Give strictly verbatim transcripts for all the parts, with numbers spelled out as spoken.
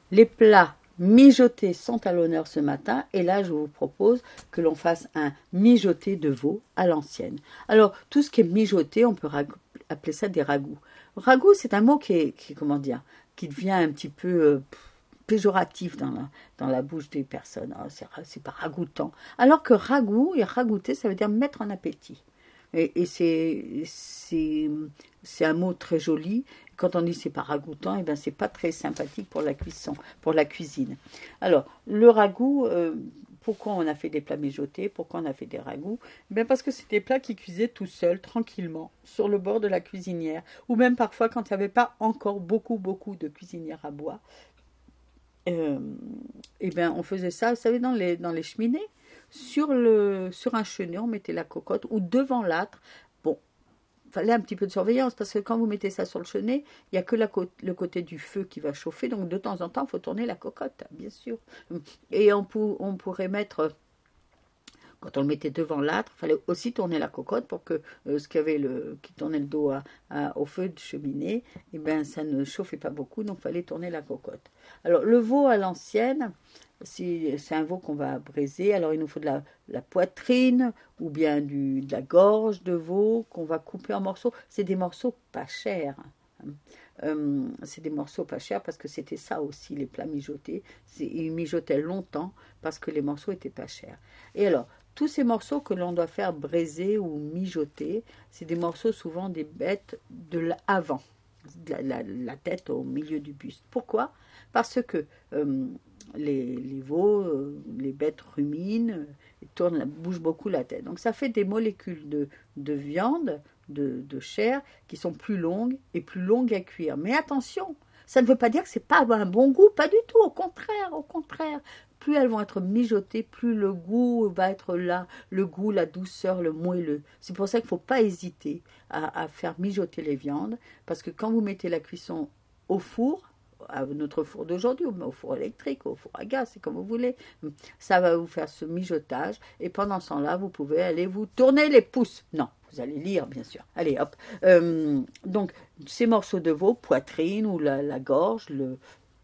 les plats mijotés sont à l'honneur ce matin et là je vous propose que l'on fasse un mijoté de veau à l'ancienne. Alors tout ce qui est mijoté, on peut appeler ça des ragoûts. Ragoût, c'est un mot qui est, qui, comment dire, qui devient un petit peu euh, péjoratif dans la, dans la bouche des personnes. Oh, c'est, c'est pas ragoûtant. Alors que ragoût et ragouter, ça veut dire mettre en appétit. Et, et c'est, c'est, c'est un mot très joli. Quand on dit c'est pas ragoûtant, et ben c'est pas très sympathique pour la cuisson, pour la cuisine. Alors le ragoût, euh, pourquoi on a fait des plats mijotés, pourquoi on a fait des ragoûts? Ben parce que c'est des plats qui cuisaient tout seuls, tranquillement, sur le bord de la cuisinière, ou même parfois quand il n'y avait pas encore beaucoup beaucoup de cuisinières à bois. Euh, et ben on faisait ça, vous savez, dans les dans les cheminées. Sur, le, sur un chenet, on mettait la cocotte ou devant l'âtre. Bon, il fallait un petit peu de surveillance parce que quand vous mettez ça sur le chenet, il n'y a que la côte, le côté du feu qui va chauffer. Donc de temps en temps, il faut tourner la cocotte, bien sûr. Et on, pour, on pourrait mettre, quand on le mettait devant l'âtre, il fallait aussi tourner la cocotte pour que euh, ce qui, avait le, qui tournait le dos à, à, au feu de cheminée, eh ben, ça ne chauffait pas beaucoup, donc il fallait tourner la cocotte. Alors le veau à l'ancienne, si c'est un veau qu'on va braiser, alors il nous faut de la, la poitrine ou bien du, de la gorge de veau qu'on va couper en morceaux. C'est des morceaux pas chers. Hein. Euh, c'est des morceaux pas chers parce que c'était ça aussi, les plats mijotés. C'est, ils mijotaient longtemps parce que les morceaux étaient pas chers. Et alors, tous ces morceaux que l'on doit faire braiser ou mijoter, c'est des morceaux souvent des bêtes de l'avant, la, la, la tête au milieu du buste. Pourquoi? Parce que euh, les, les veaux, euh, les bêtes ruminent, euh, tournent, bougent beaucoup la tête. Donc ça fait des molécules de, de viande, de, de chair, qui sont plus longues et plus longues à cuire. Mais attention, ça ne veut pas dire que c'est pas un bon goût, pas du tout, au contraire, au contraire. Plus elles vont être mijotées, plus le goût va être là, le goût, la douceur, le moelleux. C'est pour ça qu'il ne faut pas hésiter à, à faire mijoter les viandes, parce que quand vous mettez la cuisson au four, à notre four d'aujourd'hui, au four électrique, au four à gaz, c'est comme vous voulez, ça va vous faire ce mijotage, et pendant ce temps-là, vous pouvez aller vous tourner les pouces. Non, vous allez lire, bien sûr. Allez, hop. Euh, donc, ces morceaux de veau, poitrine ou la, la gorge, le,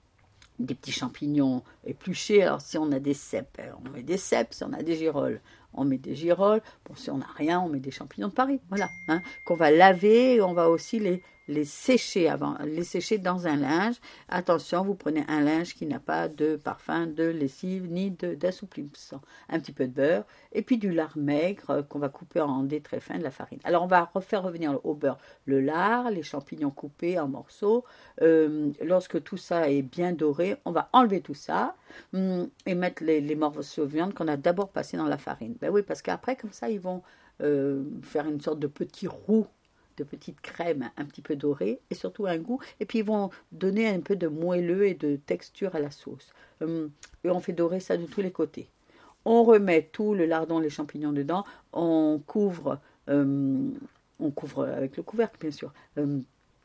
des petits champignons épluchés. Alors, si on a des cèpes, on met des cèpes. Si on a des girolles, on met des girolles. Bon, si on n'a rien, on met des champignons de Paris. Voilà, hein, qu'on va laver. Et on va aussi les, les sécher avant, les sécher dans un linge. Attention, vous prenez un linge qui n'a pas de parfum, de lessive, ni de, d'assouplissant. Un petit peu de beurre, et puis du lard maigre euh, qu'on va couper en dés très fins, de la farine. Alors, on va refaire revenir au beurre le lard, les champignons coupés en morceaux. Euh, lorsque tout ça est bien doré, on va enlever tout ça hum, et mettre les, les morceaux de viande qu'on a d'abord passés dans la farine. Ben oui, parce qu'après, comme ça, ils vont euh, faire une sorte de petit roux, de petite crème un petit peu dorée et surtout un goût. Et puis, ils vont donner un peu de moelleux et de texture à la sauce. Hum, et on fait dorer ça de tous les côtés. On remet tout, le lardon, les champignons dedans. On couvre, euh, on couvre avec le couvercle, bien sûr. Euh,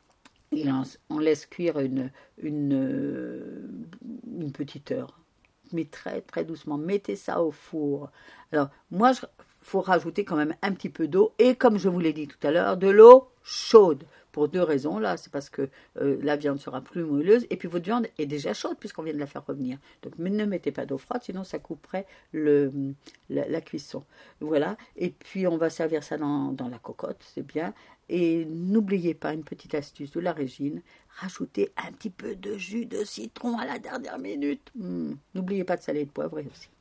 et on, on laisse cuire une, une, une petite heure. Mais très, très doucement. Mettez ça au four. Alors, moi, il faut rajouter quand même un petit peu d'eau. Et comme je vous l'ai dit tout à l'heure, de l'eau chaude. Pour deux raisons, là, c'est parce que euh, la viande sera plus moelleuse et puis votre viande est déjà chaude puisqu'on vient de la faire revenir. Donc ne mettez pas d'eau froide, sinon ça couperait le, la, la cuisson. Voilà, et puis on va servir ça dans, dans la cocotte, c'est bien. Et n'oubliez pas une petite astuce de la Régine, rajoutez un petit peu de jus de citron à la dernière minute. Mmh. N'oubliez pas de saler et de poivrer aussi.